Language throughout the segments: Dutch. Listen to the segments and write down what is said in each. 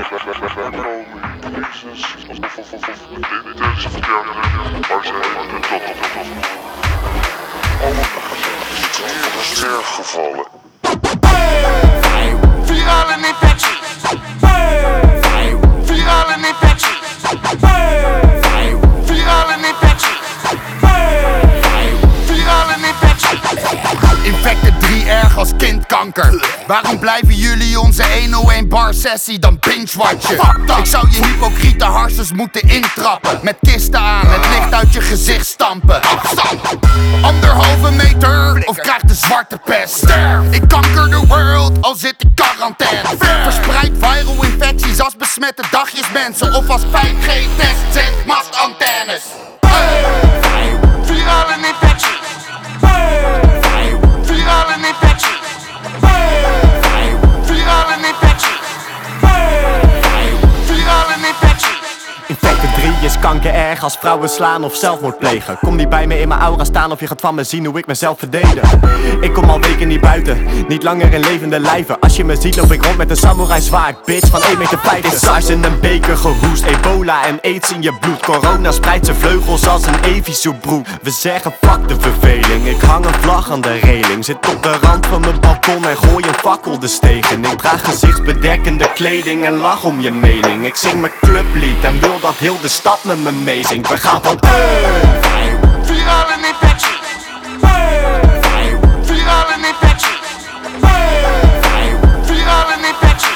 Sterfgevallen. Virale infectie. Virale infectie. Virale infectie. Virale infectie. Infected 3 erg als kindkanker. Waarom blijven jullie onze 101 bar sessie dan binge-watchen? Ik zou je hypocriete harsers moeten intrappen. Met kisten aan, het licht uit je gezicht stampen. Afstand, 1,5 meter of krijg de zwarte pest. Ik kanker the world, al zit ik quarantaine. Verspreid viral infecties als besmette dagjesmensen. Of als 5G-test, zet mastantennes. Virale infectie. Virale infectie. Virale infectie. Virale infectie. Infected 3 is kanker erg als vrouwen slaan of zelfmoord plegen. Kom niet bij me in mijn aura staan of je gaat van me zien hoe ik mezelf verdedig. Ik kom al weken niet buiten, niet langer in levende lijven. Als je me ziet loop ik rond met een samurai zwaard, bitch, van 1,50 meter. SARS in een beker gehoest, ebola en aids in je bloed. Corona spreidt zijn vleugels als een Evisoebroek. We zeggen fuck de verveling, ik hang een vlag aan de reling. Zit op de rand van mijn balkon en gooi een fakkel de steeg in. Ik draag gezichtsbedekkende kleding en lach om je mening. Ik zing mijn clublied en wil dat heel de stad met me meezingt. We gaan van Virale infectie. Virale infectie. Virale infectie.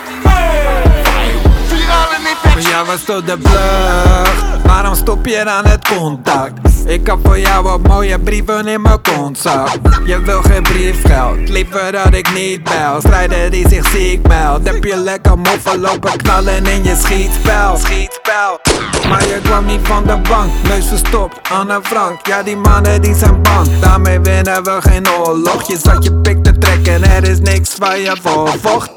Virale infectie. Ja, was tot de vlucht. Waarom stop je aan het contact? Ik heb voor jou wat mooie brieven in mijn kontzak. Je wil geen briefgeld, liever dat ik niet bel. Strijder die zich ziek meldt. Heb je lekker moffen lopen knallen in je schietspel. Maar je kwam niet van de bank, neus verstopt, Anne Frank. Ja, die mannen die zijn bang, daarmee winnen we geen oorlog. Je zat je pik te trekken, er is niks waar je voor vocht.